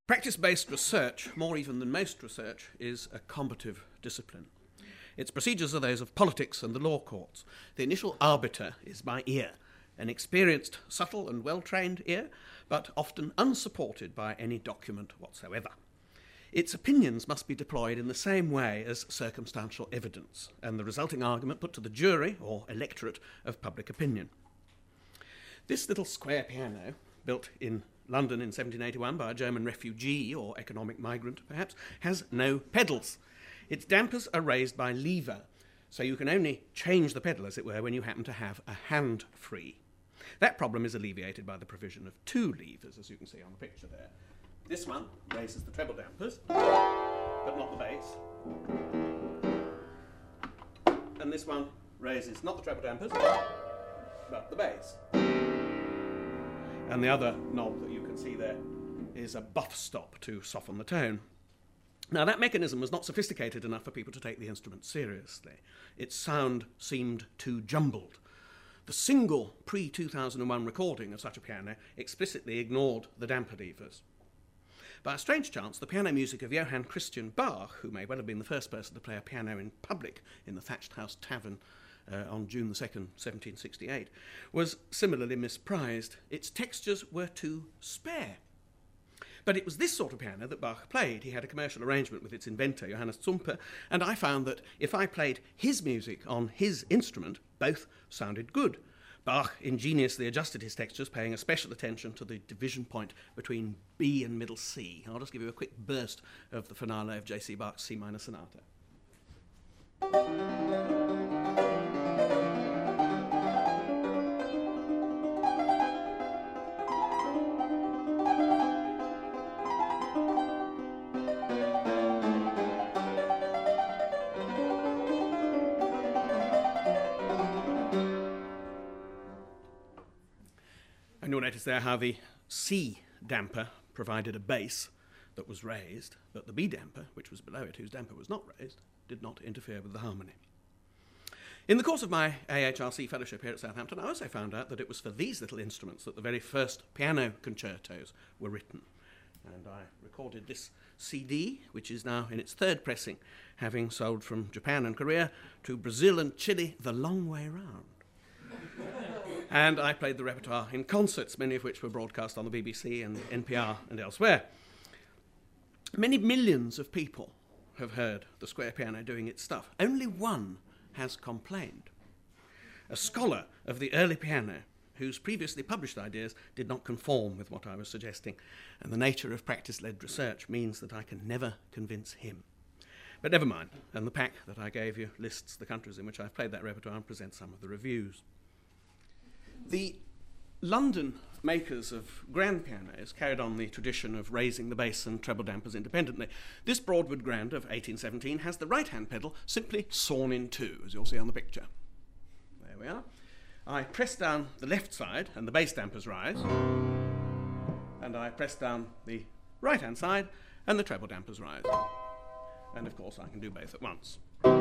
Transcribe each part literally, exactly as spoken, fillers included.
Practice-based research, more even than most research, is a combative discipline. Its procedures are those of politics and the law courts. The initial arbiter is my ear, an experienced, subtle and well-trained ear, but often unsupported by any document whatsoever. Its opinions must be deployed in the same way as circumstantial evidence, and the resulting argument put to the jury, or electorate, of public opinion. This little square piano, built in London in seventeen eighty-one by a German refugee, or economic migrant perhaps, has no pedals. Its dampers are raised by lever, so you can only change the pedal, as it were, when you happen to have a hand free. That problem is alleviated by the provision of two levers, as you can see on the picture there. This one raises the treble dampers, but not the bass. And this one raises not the treble dampers, but the bass. And the other knob that you can see there is a buff stop to soften the tone. Now, that mechanism was not sophisticated enough for people to take the instrument seriously. Its sound seemed too jumbled. The single pre two thousand one recording of such a piano explicitly ignored the damper levers. By a strange chance, the piano music of Johann Christian Bach, who may well have been the first person to play a piano in public in the Thatched House Tavern uh, on June the second, seventeen sixty-eight, was similarly misprized. Its textures were too spare. But it was this sort of piano that Bach played. He had a commercial arrangement with its inventor, Johannes Zumper, and I found that if I played his music on his instrument, both sounded good. Bach ingeniously adjusted his textures, paying a special attention to the division point between B and middle C. I'll just give you a quick burst of the finale of J C Bach's C minor sonata. And you'll notice there how the C damper provided a bass that was raised, but the B damper, which was below it, whose damper was not raised, did not interfere with the harmony. In the course of my A H R C fellowship here at Southampton, I also found out that it was for these little instruments that the very first piano concertos were written. And I recorded this C D, which is now in its third pressing, having sold from Japan and Korea to Brazil and Chile the long way round. And I played the repertoire in concerts, many of which were broadcast on the B B C and N P R and elsewhere. Many millions of people have heard the square piano doing its stuff. Only one has complained. A scholar of the early piano, whose previously published ideas did not conform with what I was suggesting, and the nature of practice-led research means that I can never convince him. But never mind, and the pack that I gave you lists the countries in which I've played that repertoire and presents some of the reviews. The London makers of grand pianos carried on the tradition of raising the bass and treble dampers independently. This Broadwood Grand of eighteen seventeen has the right-hand pedal simply sawn in two, as you'll see on the picture. There we are. I press down the left side and the bass dampers rise, and I press down the right-hand side and the treble dampers rise. And of course I can do both at once.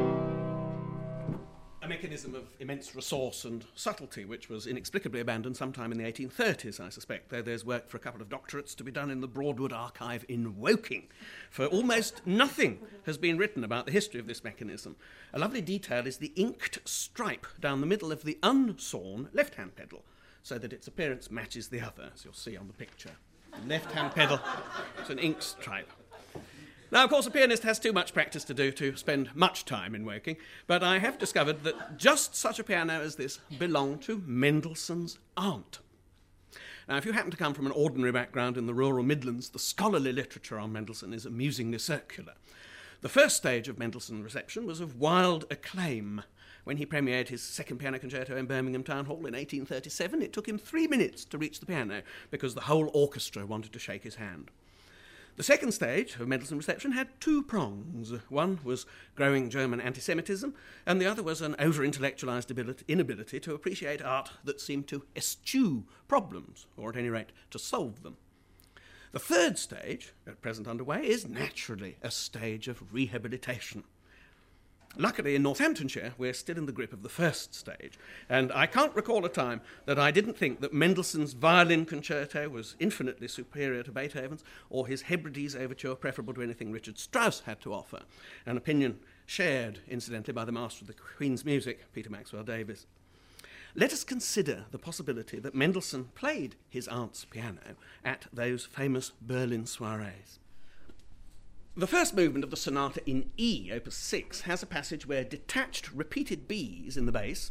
A mechanism of immense resource and subtlety, which was inexplicably abandoned sometime in the eighteen thirties, I suspect, though there's work for a couple of doctorates to be done in the Broadwood Archive in Woking. For almost nothing has been written about the history of this mechanism. A lovely detail is the inked stripe down the middle of the unsawn left-hand pedal, so that its appearance matches the other, as you'll see on the picture. The left-hand pedal, it's an inked stripe. Now, of course, a pianist has too much practice to do to spend much time in Woking, but I have discovered that just such a piano as this belonged to Mendelssohn's aunt. Now, if you happen to come from an ordinary background in the rural Midlands, the scholarly literature on Mendelssohn is amusingly circular. The first stage of Mendelssohn's reception was of wild acclaim. When he premiered his second piano concerto in Birmingham Town Hall in eighteen thirty-seven, it took him three minutes to reach the piano because the whole orchestra wanted to shake his hand. The second stage of Mendelssohn's reception had two prongs. One was growing German anti-Semitism, and the other was an over-intellectualised inability to appreciate art that seemed to eschew problems, or at any rate to solve them. The third stage, at present underway, is naturally a stage of rehabilitation. Luckily, in Northamptonshire, we're still in the grip of the first stage, and I can't recall a time that I didn't think that Mendelssohn's violin concerto was infinitely superior to Beethoven's, or his Hebrides overture preferable to anything Richard Strauss had to offer, an opinion shared, incidentally, by the master of the Queen's music, Peter Maxwell Davies. Let us consider the possibility that Mendelssohn played his aunt's piano at those famous Berlin soirees. The first movement of the sonata in E, opus six, has a passage where detached repeated Bs in the bass,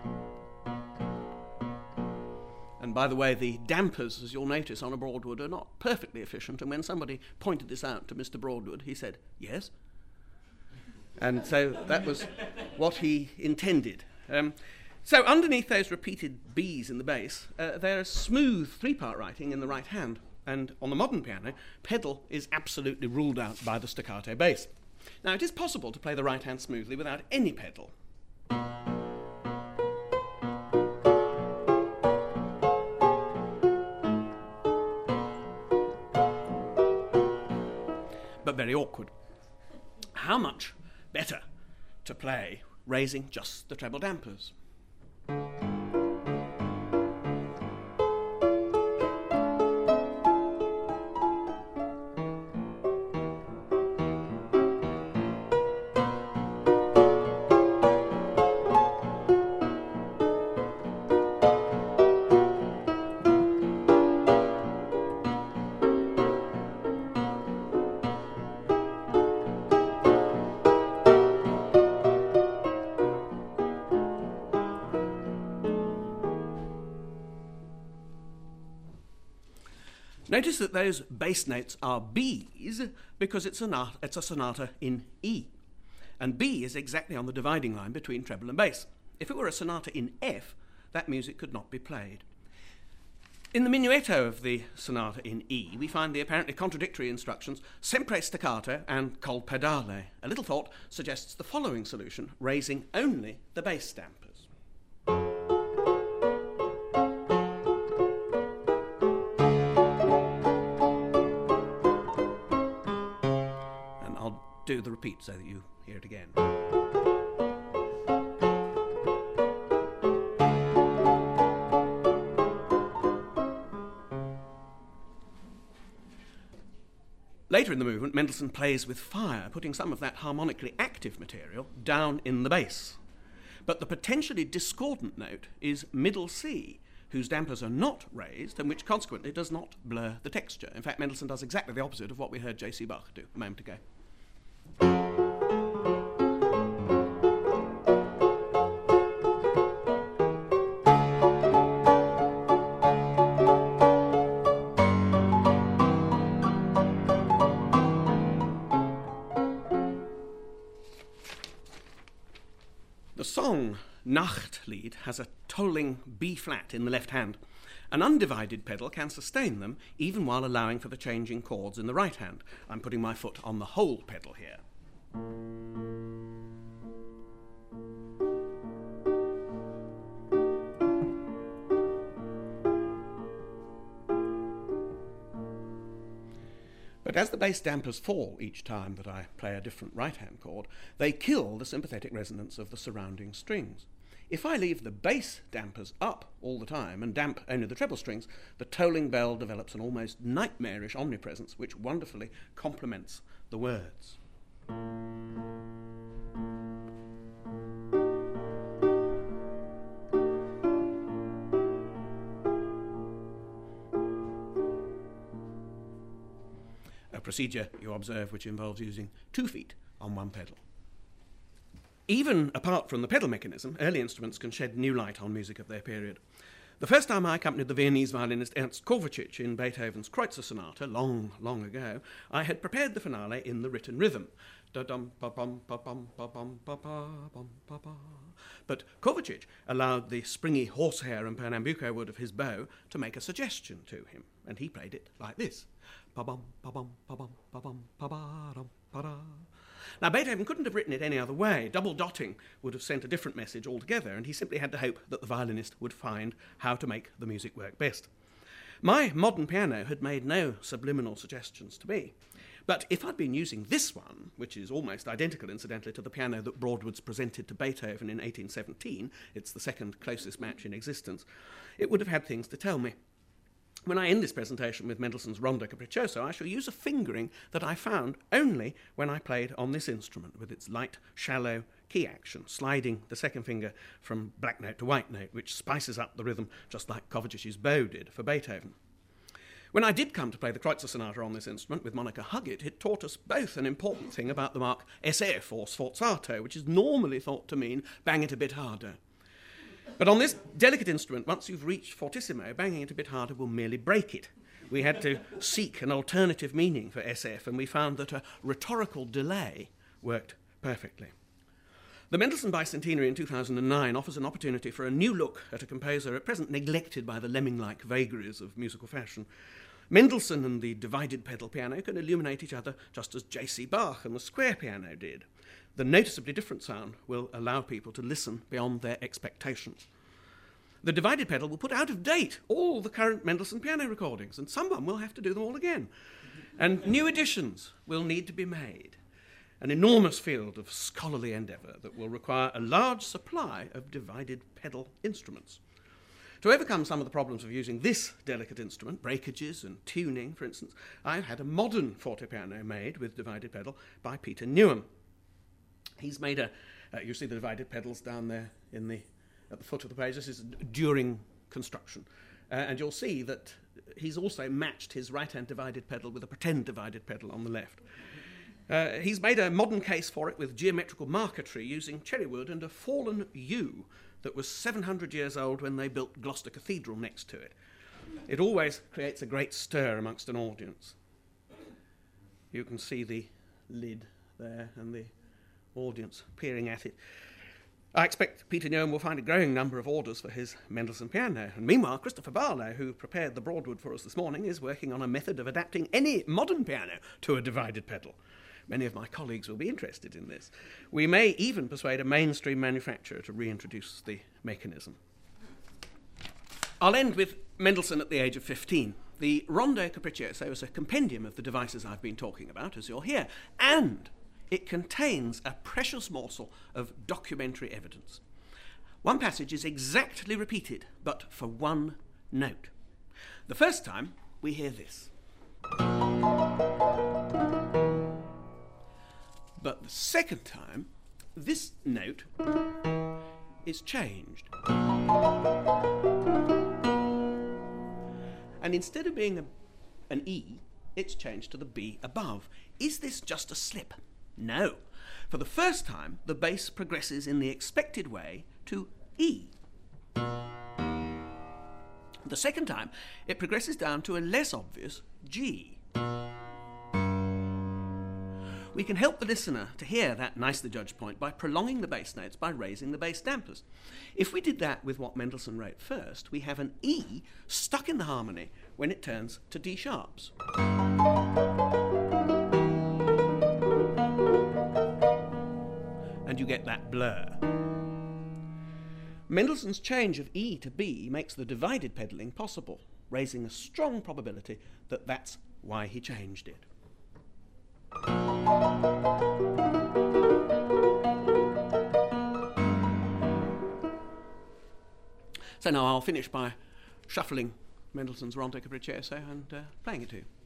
and by the way, the dampers, as you'll notice on a Broadwood, are not perfectly efficient, and when somebody pointed this out to Mister Broadwood, he said, yes. And so that was what he intended. Um, so underneath those repeated Bs in the bass, uh, there is smooth three-part writing in the right hand. And on the modern piano, pedal is absolutely ruled out by the staccato bass. Now, it is possible to play the right hand smoothly without any pedal. But very awkward. How much better to play raising just the treble dampers? Notice that those bass notes are Bs because it's a, it's a sonata in E. And B is exactly on the dividing line between treble and bass. If it were a sonata in F, that music could not be played. In the minuetto of the sonata in E, we find the apparently contradictory instructions sempre staccato and col pedale. A little thought suggests the following solution, raising only the bass dampers. Do the repeat so that you hear it again. Later in the movement, Mendelssohn plays with fire, putting some of that harmonically active material down in the bass. But the potentially discordant note is middle C, whose dampers are not raised and which consequently does not blur the texture. In fact, Mendelssohn does exactly the opposite of what we heard J C Bach do a moment ago. The song Nachtlied has a tolling B-flat in the left hand. An undivided pedal can sustain them even while allowing for the changing chords in the right hand. I'm putting my foot on the whole pedal here. But as the bass dampers fall each time that I play a different right-hand chord, they kill the sympathetic resonance of the surrounding strings. If I leave the bass dampers up all the time and damp only the treble strings, the tolling bell develops an almost nightmarish omnipresence which wonderfully complements the words. A procedure, you observe, which involves using two feet on one pedal. Even apart from the pedal mechanism, early instruments can shed new light on music of their period. The first time I accompanied the Viennese violinist Ernst Kovačič in Beethoven's Kreutzer Sonata, long, long ago, I had prepared the finale in the written rhythm. But Kovačič allowed the springy horsehair and Pernambuco wood of his bow to make a suggestion to him, and he played it like this. Now, Beethoven couldn't have written it any other way. Double dotting would have sent a different message altogether, and he simply had to hope that the violinist would find how to make the music work best. My modern piano had made no subliminal suggestions to me, But if I'd been using this one, which is almost identical, incidentally, to the piano that Broadwoods presented to Beethoven in eighteen seventeen, it's the second closest match in existence, it would have had things to tell me. When I end this presentation with Mendelssohn's Rondo Capriccioso, I shall use a fingering that I found only when I played on this instrument, with its light, shallow key action, sliding the second finger from black note to white note, which spices up the rhythm just like Kovacic's bow did for Beethoven. When I did come to play the Kreutzer Sonata on this instrument with Monica Huggett, it taught us both an important thing about the mark S F, or sforzato, which is normally thought to mean bang it a bit harder. But on this delicate instrument, once you've reached fortissimo, banging it a bit harder will merely break it. We had to seek an alternative meaning for S F, and we found that a rhetorical delay worked perfectly. The Mendelssohn Bicentenary in two thousand nine offers an opportunity for a new look at a composer at present neglected by the lemming-like vagaries of musical fashion. Mendelssohn and the divided pedal piano can illuminate each other just as J C Bach and the square piano did. The noticeably different sound will allow people to listen beyond their expectations. The divided pedal will put out of date all the current Mendelssohn piano recordings, and someone will have to do them all again. And new editions will need to be made. An enormous field of scholarly endeavour that will require a large supply of divided pedal instruments. To overcome some of the problems of using this delicate instrument, breakages and tuning, for instance, I've had a modern fortepiano made with divided pedal by Peter Newham. He's made a, uh, you see the divided pedals down there in the, at the foot of the page. This is during construction. Uh, and you'll see that he's also matched his right-hand divided pedal with a pretend divided pedal on the left. Uh, he's made a modern case for it with geometrical marquetry using cherry wood and a fallen yew that was seven hundred years old when they built Gloucester Cathedral next to it. It always creates a great stir amongst an audience. You can see the lid there and the audience peering at it. I expect Peter Newham will find a growing number of orders for his Mendelssohn piano. And meanwhile, Christopher Barlow, who prepared the Broadwood for us this morning, is working on a method of adapting any modern piano to a divided pedal. Many of my colleagues will be interested in this. We may even persuade a mainstream manufacturer to reintroduce the mechanism. I'll end with Mendelssohn at the age of fifteen. The Rondo Capriccioso is a compendium of the devices I've been talking about, as you'll hear, and it contains a precious morsel of documentary evidence. One passage is exactly repeated, but for one note. The first time, we hear this. But the second time, this note is changed. And instead of being a, an E, it's changed to the B above. Is this just a slip? No. For the first time, the bass progresses in the expected way to E. The second time, it progresses down to a less obvious G. We can help the listener to hear that nicely judged point by prolonging the bass notes by raising the bass dampers. If we did that with what Mendelssohn wrote first, we have an E stuck in the harmony when it turns to D sharps. And you get that blur. Mendelssohn's change of E to B makes the divided pedalling possible, raising a strong probability that that's why he changed it. So now I'll finish by shuffling Mendelssohn's Rondo Capriccioso and uh, playing it to you.